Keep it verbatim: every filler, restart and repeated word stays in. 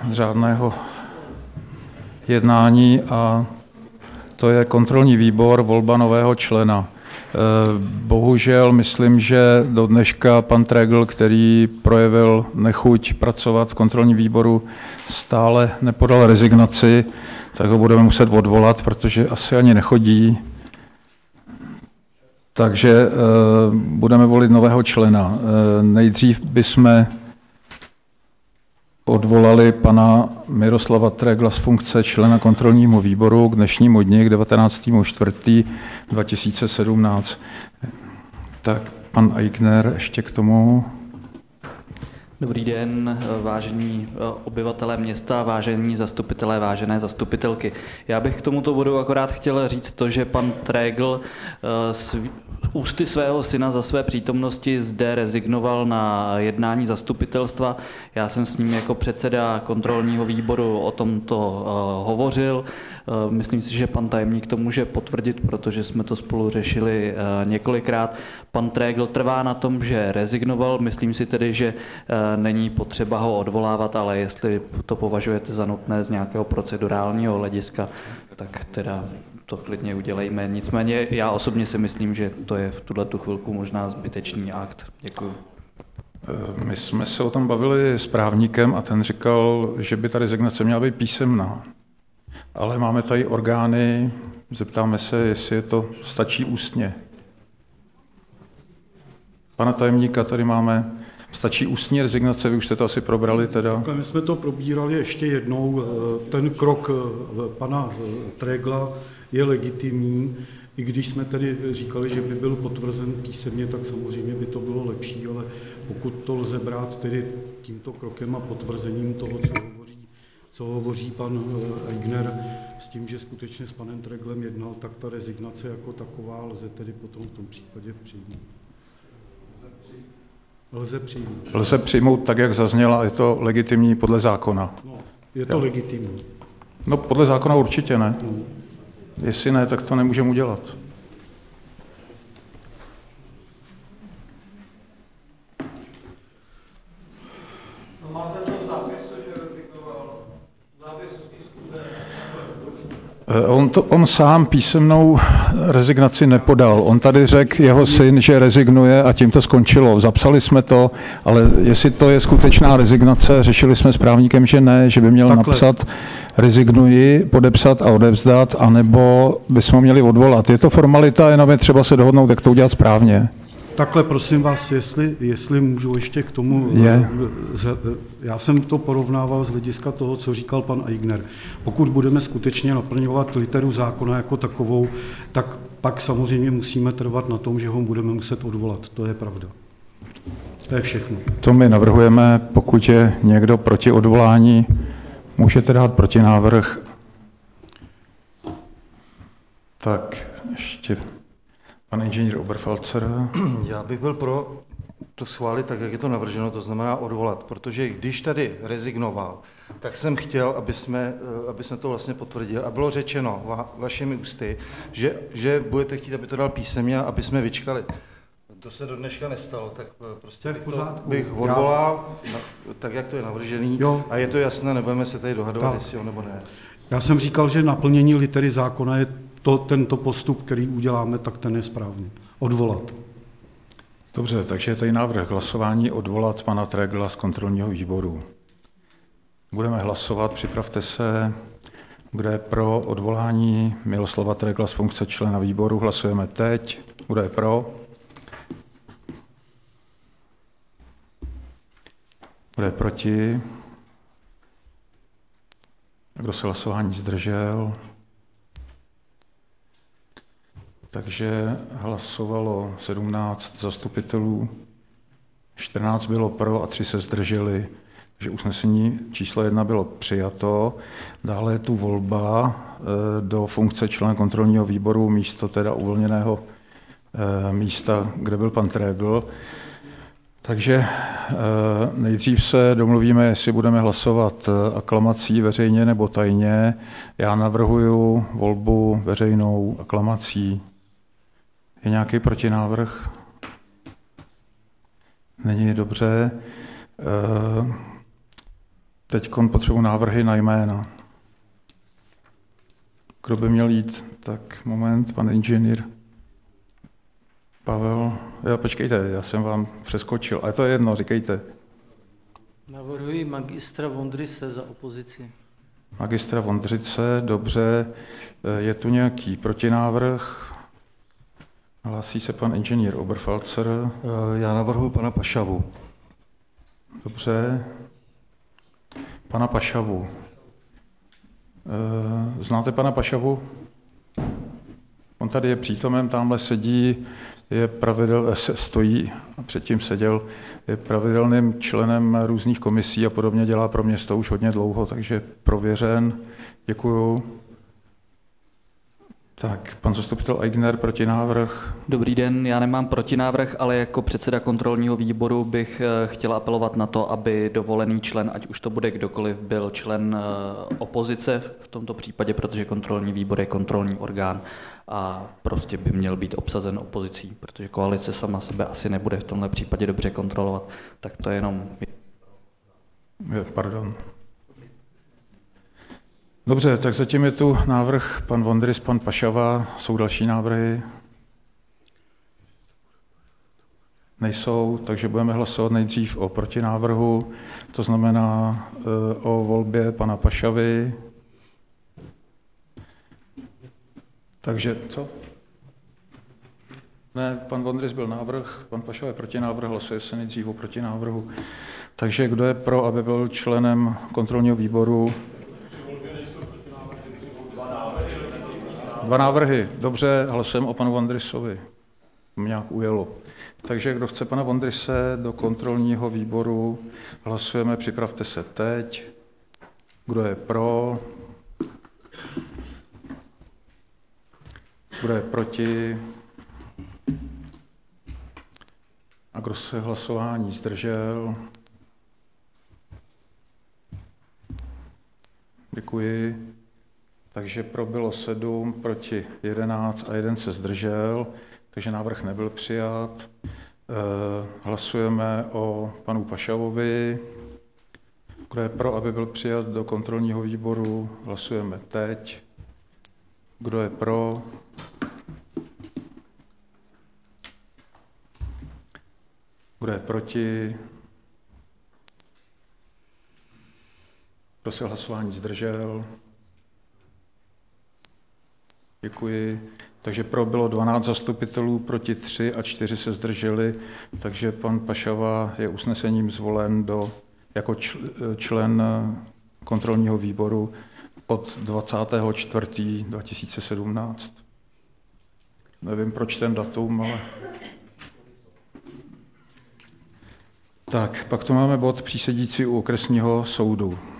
řádného jednání a to je kontrolní výbor, volba nového člena. Bohužel myslím, že do dneška pan Tregl, který projevil nechuť pracovat v kontrolním výboru, stále nepodal rezignaci, tak ho budeme muset odvolat, protože asi ani nechodí. Takže budeme volit nového člena. Nejdřív bychom odvolali pana Miroslava Tregla z funkce člena kontrolního výboru k dnešnímu dni, k devatenáctému čtvrtému dva tisíce sedmnáct. Tak pan Eigner ještě k tomu. Dobrý den, vážení obyvatelé města, vážení zastupitelé, vážené zastupitelky. Já bych k tomuto bodu akorát chtěl říct to, že pan Tregl z ústy svého syna za své přítomnosti zde rezignoval na jednání zastupitelstva. Já jsem s ním jako předseda kontrolního výboru o tomto hovořil. Myslím si, že pan tajemník to může potvrdit, protože jsme to spolu řešili několikrát. Pan Tregl trvá na tom, že rezignoval. Myslím si tedy, že není potřeba ho odvolávat, ale jestli to považujete za nutné z nějakého procedurálního hlediska, tak teda to klidně udělejme. Nicméně já osobně si myslím, že to je v tuhletu chvilku možná zbytečný akt. Děkuji. My jsme se o tom bavili s právníkem a ten říkal, že by ta rezignace měla být písemná. Ale máme tady orgány, zeptáme se, jestli je to stačí ústně. Pana tajemníka tady máme. Stačí ústní rezignace, vy už jste to asi probrali teda? My jsme to probírali ještě jednou. Ten krok pana Tregla je legitimní. I když jsme tedy říkali, že by byl potvrzen písemně, tak samozřejmě by to bylo lepší, ale pokud to lze brát tedy tímto krokem a potvrzením toho, co hovoří, co hovoří pan Eigner, s tím, že skutečně s panem Treglem jednal, tak ta rezignace jako taková lze tedy potom v tom případě přijmout. Lze přijmout. Lze přijmout tak, jak zazněla, je to legitimní podle zákona. No, je to jo. legitimní. No podle zákona určitě ne. No. Jestli ne, tak to nemůžeme udělat. No máte to zápisu, že rezignoval? Zápis z diskuze? On, to, on sám písemnou rezignaci nepodal. On tady řekl jeho syn, že rezignuje a tím to skončilo. Zapsali jsme to, ale jestli to je skutečná rezignace, řešili jsme s právníkem, že ne, že by měl Takhle. napsat rezignuji, podepsat a odevzdat, anebo bychom měli odvolat. Je to formalita, jenom je třeba se dohodnout, jak to udělat správně. Takhle prosím vás, jestli, jestli můžu ještě k tomu, je. Já jsem to porovnával z hlediska toho, co říkal pan Eigner. Pokud budeme skutečně naplňovat literu zákona jako takovou, tak pak samozřejmě musíme trvat na tom, že ho budeme muset odvolat. To je pravda. To je všechno. To my navrhujeme, pokud je někdo proti odvolání, můžete dát protinávrh. Tak, ještě pan inženýr Oberfalzer. Já bych byl pro to schválit tak, jak je to navrženo, to znamená odvolat, protože když tady rezignoval, tak jsem chtěl, aby jsme, aby jsme to vlastně potvrdili. A bylo řečeno va, vašimi ústy, že, že budete chtít, aby to dal písemně, aby jsme vyčkali. To se do dneška nestalo, tak prostě bych, to, bych odvolal, Já... tak jak to je navržený. Jo. A je to jasné, nebudeme se tady dohadovat, tak. jestli jo nebo ne. Já jsem říkal, že naplnění litery zákona je to, tento postup, který uděláme, tak ten je správný. Odvolat. Dobře, takže je tady návrh hlasování odvolat pana Tregla z kontrolního výboru. Budeme hlasovat, připravte se, kdo je pro odvolání Miroslava Tregla z funkce člena výboru. Hlasujeme teď. Kdo je pro? Kdo je proti? Kdo se hlasování zdržel? Takže hlasovalo sedmnáct zastupitelů, čtrnáct bylo pro a tři se zdrželi. Takže usnesení číslo jedna bylo přijato. Dále je tu volba do funkce člena kontrolního výboru místo teda uvolněného místa, kde byl pan Tregl. Takže nejdřív se domluvíme, jestli budeme hlasovat aklamací veřejně nebo tajně. Já navrhuju volbu veřejnou aklamací. Je nějaký protinávrh? Není dobře. Teď potřebuji návrhy na jména. Kdo by měl jít? Tak moment, pan inženýr. Pavel. Jo, počkejte, já jsem vám přeskočil. Ale to je jedno, říkejte. Navrhuji magistra Vondrise za opozici. Magistra Vondřice, dobře. Je tu nějaký protinávrh? Hlásí se pan inženýr Oberfalzer. Já navrhuji pana Pašavu. Dobře. Pana Pašavu. Znáte pana Pašavu? On tady je přítomen, tamhle sedí, je pravidel, stojí a předtím seděl, je pravidelným členem různých komisí a podobně, dělá pro město už hodně dlouho, takže prověřen. Děkuju. Tak, pan zastupitel Eigner, protinávrh. Dobrý den, já nemám protinávrh, ale jako předseda kontrolního výboru bych chtěl apelovat na to, aby dovolený člen, ať už to bude kdokoliv, byl člen opozice v tomto případě, protože kontrolní výbor je kontrolní orgán a prostě by měl být obsazen opozicí, protože koalice sama sebe asi nebude v tomhle případě dobře kontrolovat. Tak to je jenom... Pardon. Dobře, tak zatím je tu návrh pan Vondris, pan Pašava. Jsou další návrhy? Nejsou, takže budeme hlasovat nejdřív o protinávrhu, to znamená e, o volbě pana Pašavy. Takže co? Ne, pan Vondris byl návrh, pan Pašava je protinávrh, hlasuje se nejdřív o protinávrhu. Takže kdo je pro, aby byl členem kontrolního výboru? Dva návrhy. Dobře, hlasujeme o panu Vondrisovi. Mě nějak ujelo. Takže kdo chce pana Vondrise do kontrolního výboru, hlasujeme, připravte se teď. Kdo je pro? Kdo je proti? A kdo se hlasování zdržel? Děkuji. Takže pro bylo sedm, proti jedenáct a jeden se zdržel, takže návrh nebyl přijat. Hlasujeme o panu Pašavovi. Kdo je pro, aby byl přijat do kontrolního výboru, hlasujeme teď. Kdo je pro? Kdo je proti? Kdo se hlasování zdržel? Děkuji. Takže pro bylo dvanáct zastupitelů, proti tři a čtyři se zdrželi, takže pan Pašava je usnesením zvolen do, jako člen kontrolního výboru od dvacátého čtvrtého dva tisíce sedmnáct. Nevím, proč ten datum, ale... Tak, pak tu máme bod přísedící u okresního soudu.